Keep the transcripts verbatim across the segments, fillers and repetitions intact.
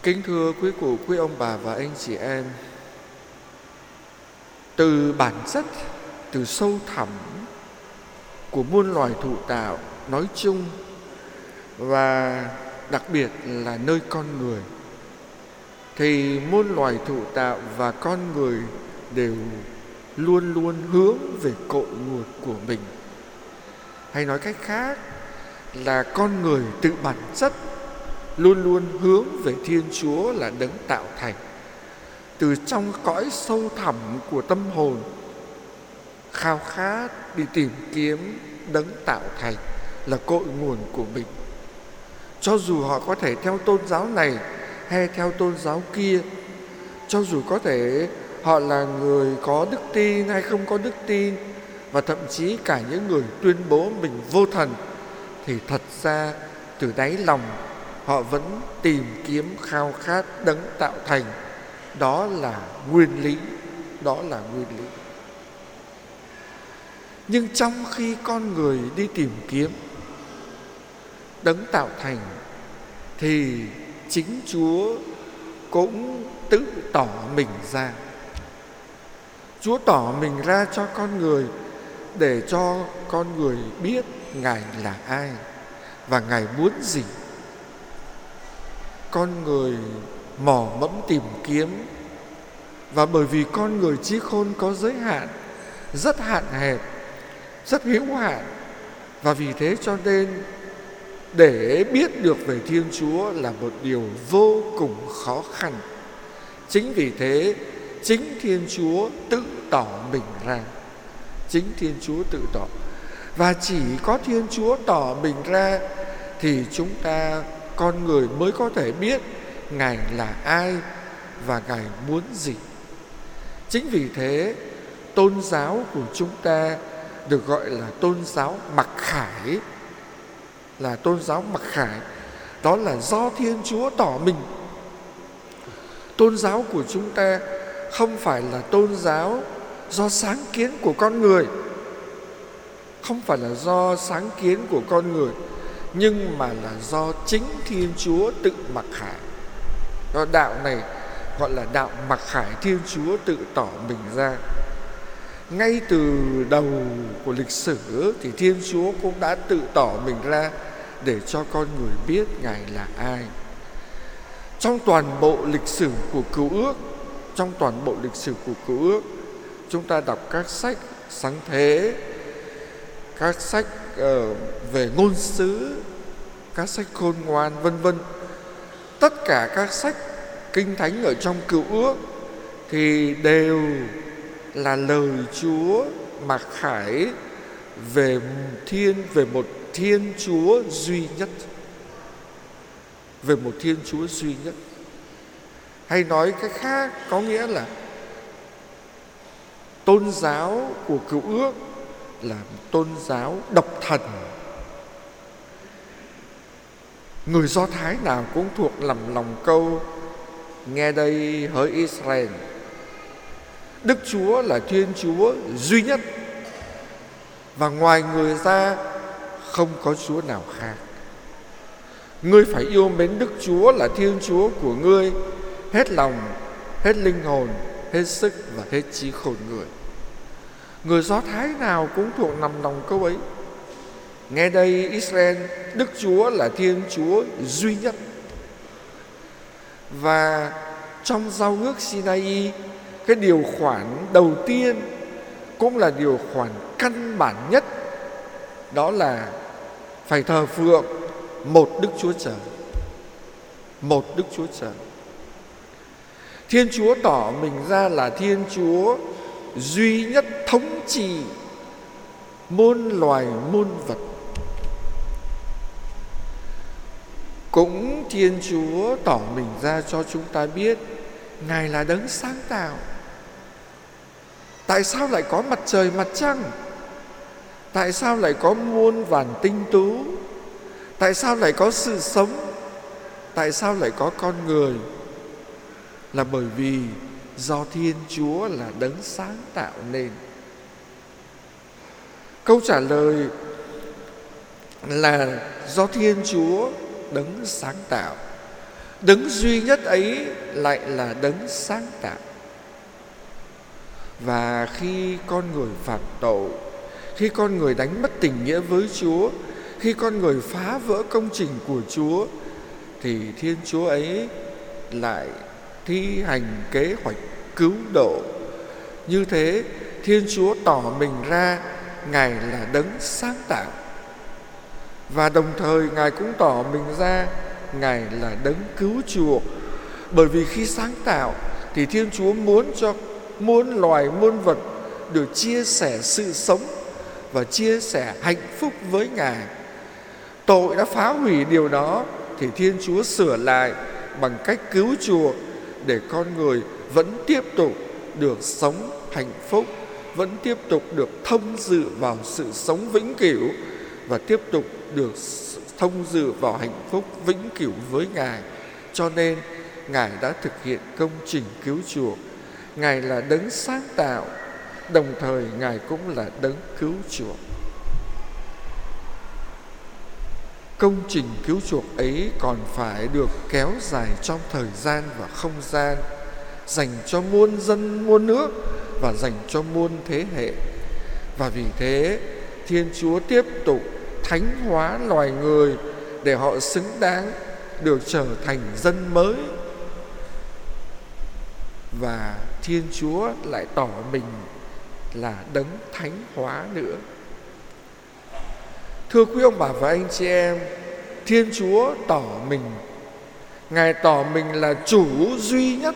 Kính thưa quý cụ, quý ông bà và anh chị em, từ bản chất, từ sâu thẳm của muôn loài thụ tạo nói chung và đặc biệt là nơi con người, thì muôn loài thụ tạo và con người đều luôn luôn hướng về cội nguồn của mình. Hay nói cách khác là con người tự bản chất luôn luôn hướng về Thiên Chúa là đấng tạo thành. Từ trong cõi sâu thẳm của tâm hồn, khao khát đi tìm kiếm đấng tạo thành là cội nguồn của mình. Cho dù họ có thể theo tôn giáo này hay theo tôn giáo kia, cho dù có thể họ là người có đức tin hay không có đức tin, và thậm chí cả những người tuyên bố mình vô thần, thì thật ra từ đáy lòng họ vẫn tìm kiếm khao khát đấng tạo thành. Đó là nguyên lý, đó là nguyên lý. Nhưng trong khi con người đi tìm kiếm đấng tạo thành, thì chính Chúa cũng tự tỏ mình ra. Chúa tỏ mình ra cho con người để cho con người biết Ngài là ai và Ngài muốn gì. Con người mò mẫm tìm kiếm, và bởi vì con người trí khôn có giới hạn, rất hạn hẹp, rất hữu hạn, và vì thế cho nên để biết được về Thiên Chúa là một điều vô cùng khó khăn. Chính vì thế, chính Thiên Chúa tự tỏ mình ra. Chính Thiên Chúa tự tỏ. Và chỉ có Thiên Chúa tỏ mình ra thì chúng ta, con người, mới có thể biết Ngài là ai và Ngài muốn gì. Chính vì thế, tôn giáo của chúng ta được gọi là tôn giáo mặc khải. Là tôn giáo mặc khải. Đó là do Thiên Chúa tỏ mình. Tôn giáo của chúng ta không phải là tôn giáo do sáng kiến của con người, không phải là do sáng kiến của con người, nhưng mà là do chính Thiên Chúa tự mặc khải. Đó, đạo này gọi là đạo mặc khải, Thiên Chúa tự tỏ mình ra. Ngay từ đầu của lịch sử thì Thiên Chúa cũng đã tự tỏ mình ra để cho con người biết Ngài là ai. Trong toàn bộ lịch sử của Cựu Ước, trong toàn bộ lịch sử của Cựu Ước, chúng ta đọc các sách Sáng Thế, các sách uh, về ngôn sứ, các sách khôn ngoan, vân vân. Tất cả các sách kinh thánh ở trong Cựu Ước thì đều là lời Chúa mặc khải về thiên về một Thiên Chúa duy nhất, về một Thiên Chúa duy nhất. Hay nói cách khác, có nghĩa là tôn giáo của Cựu Ước là tôn giáo độc thần. Người Do Thái nào cũng thuộc lầm lòng câu: nghe đây hỡi Israel, Đức Chúa là Thiên Chúa duy nhất, và ngoài người ra không có Chúa nào khác. Ngươi phải yêu mến Đức Chúa là Thiên Chúa của ngươi hết lòng, hết linh hồn, hết sức và hết trí khôn người. Người Do Thái nào cũng thuộc nằm lòng câu ấy: nghe đây Israel, Đức Chúa là Thiên Chúa duy nhất. Và trong Giao ước Sinai, cái điều khoản đầu tiên cũng là điều khoản căn bản nhất, đó là phải thờ phượng một Đức Chúa Trời. Một Đức Chúa Trời. Thiên Chúa tỏ mình ra là Thiên Chúa duy nhất thống trị muôn loài muôn vật. Cũng Thiên Chúa tỏ mình ra cho chúng ta biết Ngài là đấng sáng tạo. Tại sao lại có mặt trời mặt trăng? Tại sao lại có muôn vàn tinh tú? Tại sao lại có sự sống? Tại sao lại có con người? Là bởi vì do Thiên Chúa là đấng sáng tạo nên. Câu trả lời là do Thiên Chúa đấng sáng tạo. Đấng duy nhất ấy lại là đấng sáng tạo. Và khi con người phạm tội, khi con người đánh mất tình nghĩa với Chúa, khi con người phá vỡ công trình của Chúa, thì Thiên Chúa ấy lại thi hành kế hoạch cứu độ. Như thế, Thiên Chúa tỏ mình ra Ngài là đấng sáng tạo, và đồng thời Ngài cũng tỏ mình ra Ngài là đấng cứu chuộc. Bởi vì khi sáng tạo thì Thiên Chúa muốn cho muôn loài muôn vật được chia sẻ sự sống và chia sẻ hạnh phúc với Ngài. Tội đã phá hủy điều đó, thì Thiên Chúa sửa lại bằng cách cứu chuộc, để con người vẫn tiếp tục được sống hạnh phúc, vẫn tiếp tục được thông dự vào sự sống vĩnh cửu, và tiếp tục được thông dự vào hạnh phúc vĩnh cửu với Ngài. Cho nên Ngài đã thực hiện công trình cứu chuộc. Ngài là đấng sáng tạo, đồng thời Ngài cũng là đấng cứu chuộc. Công trình cứu chuộc ấy còn phải được kéo dài trong thời gian và không gian, dành cho muôn dân muôn nước và dành cho muôn thế hệ. Và vì thế, Thiên Chúa tiếp tục thánh hóa loài người để họ xứng đáng được trở thành dân mới. Và Thiên Chúa lại tỏ mình là đấng thánh hóa nữa. Thưa quý ông bà và anh chị em, Thiên Chúa tỏ mình, Ngài tỏ mình là chủ duy nhất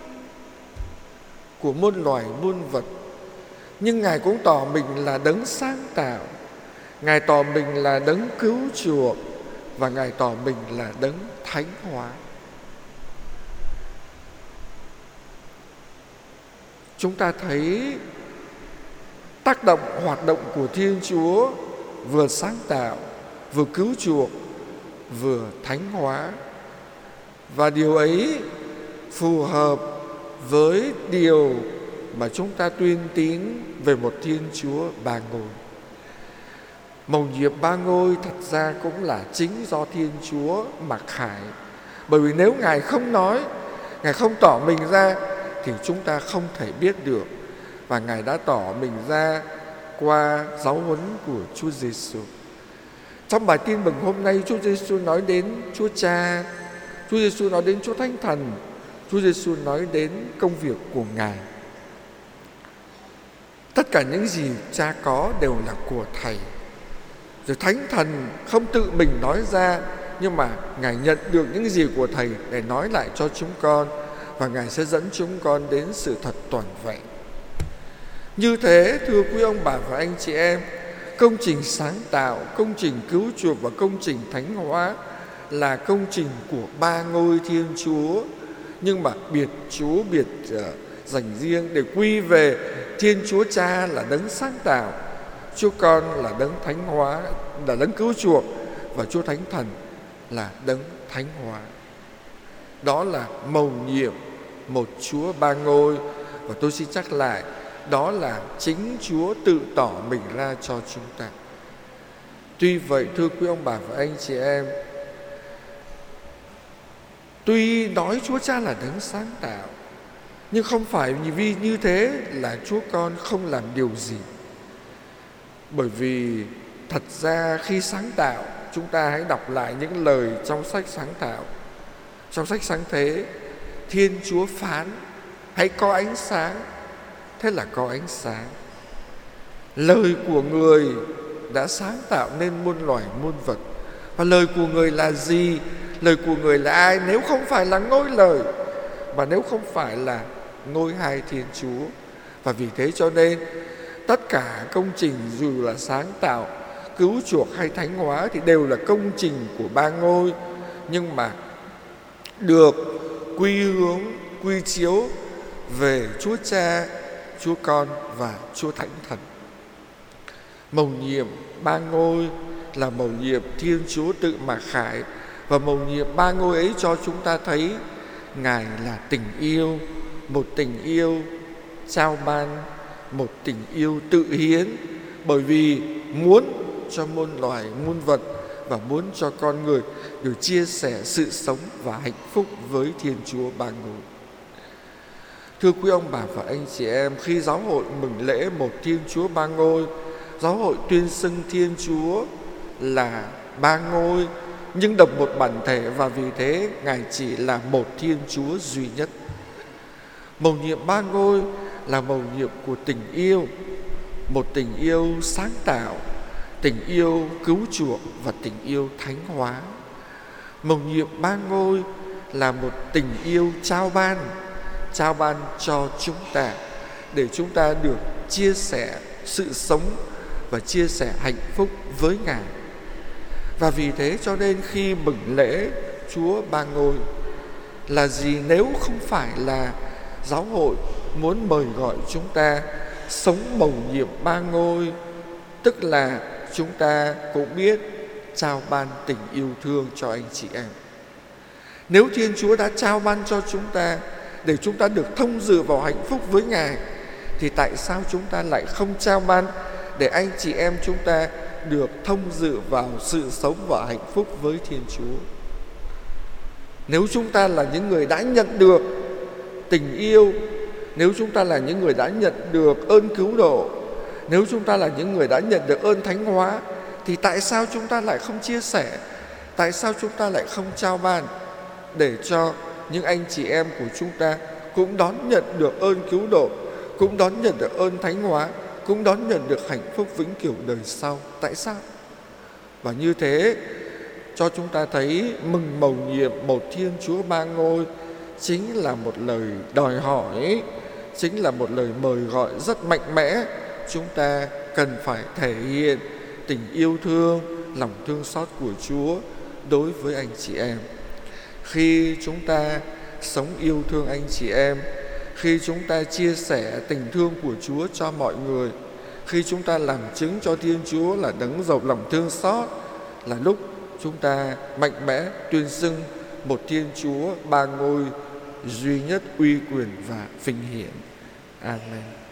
của muôn loài muôn vật. Nhưng Ngài cũng tỏ mình là đấng sáng tạo, Ngài tỏ mình là đấng cứu chuộc, và Ngài tỏ mình là đấng thánh hóa. Chúng ta thấy tác động hoạt động của Thiên Chúa vừa sáng tạo, vừa cứu chuộc, vừa thánh hóa. Và điều ấy phù hợp với điều mà chúng ta tuyên tín về một Thiên Chúa ba ngôi. Mầu nhiệm ba ngôi thật ra cũng là chính do Thiên Chúa mặc khải. Bởi vì nếu Ngài không nói, Ngài không tỏ mình ra, thì chúng ta không thể biết được. Và Ngài đã tỏ mình ra qua giáo huấn của Chúa Giêsu. Trong bài tin mừng hôm nay, Chúa Giêsu nói đến Chúa Cha, Chúa Giêsu nói đến Chúa Thánh Thần, Chúa Giêsu nói đến công việc của Ngài. Tất cả những gì Cha có đều là của Thầy. Rồi Thánh Thần không tự mình nói ra, nhưng mà Ngài nhận được những gì của Thầy để nói lại cho chúng con, và Ngài sẽ dẫn chúng con đến sự thật toàn vẹn. Như thế, thưa quý ông bà và anh chị em, công trình sáng tạo, công trình cứu chuộc và công trình thánh hóa là công trình của ba ngôi Thiên Chúa, nhưng mà biệt Chúa, biệt uh, dành riêng để quy về Thiên Chúa Cha là đấng sáng tạo, Chúa Con là đấng thánh hóa, là đấng cứu chuộc, và Chúa Thánh Thần là đấng thánh hóa. Đó là mầu nhiệm một Chúa ba ngôi. Và tôi xin nhắc lại, đó là chính Chúa tự tỏ mình ra cho chúng ta. Tuy vậy, thưa quý ông bà và anh chị em, tuy nói Chúa Cha là đấng sáng tạo, nhưng không phải vì như thế là Chúa Con không làm điều gì. Bởi vì thật ra khi sáng tạo, chúng ta hãy đọc lại những lời trong sách sáng tạo. Trong sách sáng thế, Thiên Chúa phán hãy có ánh sáng, thế là có ánh sáng. Lời của người đã sáng tạo nên muôn loài muôn vật. Và lời của người là gì? Lời của người là ai nếu không phải là ngôi lời, và nếu không phải là ngôi hai Thiên Chúa? Và vì thế cho nên tất cả công trình, dù là sáng tạo, cứu chuộc hay thánh hóa, thì đều là công trình của ba ngôi, nhưng mà được quy hướng, quy chiếu về Chúa Cha, Chúa Con và Chúa Thánh Thần. Mầu nhiệm ba ngôi là mầu nhiệm Thiên Chúa tự mặc khải, và mầu nhiệm ba ngôi ấy cho chúng ta thấy Ngài là tình yêu, một tình yêu trao ban, một tình yêu tự hiến, bởi vì muốn cho muôn loài muôn vật và muốn cho con người được chia sẻ sự sống và hạnh phúc với Thiên Chúa Ba Ngôi. Thưa quý ông bà và anh chị em, khi giáo hội mừng lễ một Thiên Chúa Ba Ngôi, giáo hội tuyên xưng Thiên Chúa là Ba Ngôi nhưng đồng một bản thể, và vì thế Ngài chỉ là một Thiên Chúa duy nhất. Mầu nhiệm Ba Ngôi là mầu nhiệm của tình yêu, một tình yêu sáng tạo, tình yêu cứu chuộc và tình yêu thánh hóa. Mầu nhiệm Ba Ngôi là một tình yêu trao ban, trao ban cho chúng ta để chúng ta được chia sẻ sự sống và chia sẻ hạnh phúc với Ngài. Và vì thế cho nên khi mừng lễ Chúa Ba Ngôi là gì nếu không phải là giáo hội muốn mời gọi chúng ta sống mầu nhiệm Ba Ngôi, tức là chúng ta cũng biết trao ban tình yêu thương cho anh chị em. Nếu Thiên Chúa đã trao ban cho chúng ta để chúng ta được thông dự vào hạnh phúc với Ngài, thì tại sao chúng ta lại không trao ban để anh chị em chúng ta được thông dự vào sự sống và hạnh phúc với Thiên Chúa? Nếu chúng ta là những người đã nhận được tình yêu, nếu chúng ta là những người đã nhận được ơn cứu độ, nếu chúng ta là những người đã nhận được ơn thánh hóa, thì tại sao chúng ta lại không chia sẻ? Tại sao chúng ta lại không trao ban để cho những anh chị em của chúng ta cũng đón nhận được ơn cứu độ, cũng đón nhận được ơn thánh hóa, cũng đón nhận được hạnh phúc vĩnh cửu đời sau? Tại sao? Và như thế cho chúng ta thấy mừng mầu nhiệm một Thiên Chúa Ba Ngôi chính là một lời đòi hỏi, chính là một lời mời gọi rất mạnh mẽ. Chúng ta cần phải thể hiện tình yêu thương, lòng thương xót của Chúa đối với anh chị em. Khi chúng ta sống yêu thương anh chị em, khi chúng ta chia sẻ tình thương của Chúa cho mọi người, khi chúng ta làm chứng cho Thiên Chúa là đấng giàu lòng thương xót, là lúc chúng ta mạnh mẽ tuyên xưng một Thiên Chúa Ba Ngôi duy nhất, uy quyền và vinh hiển. Amen.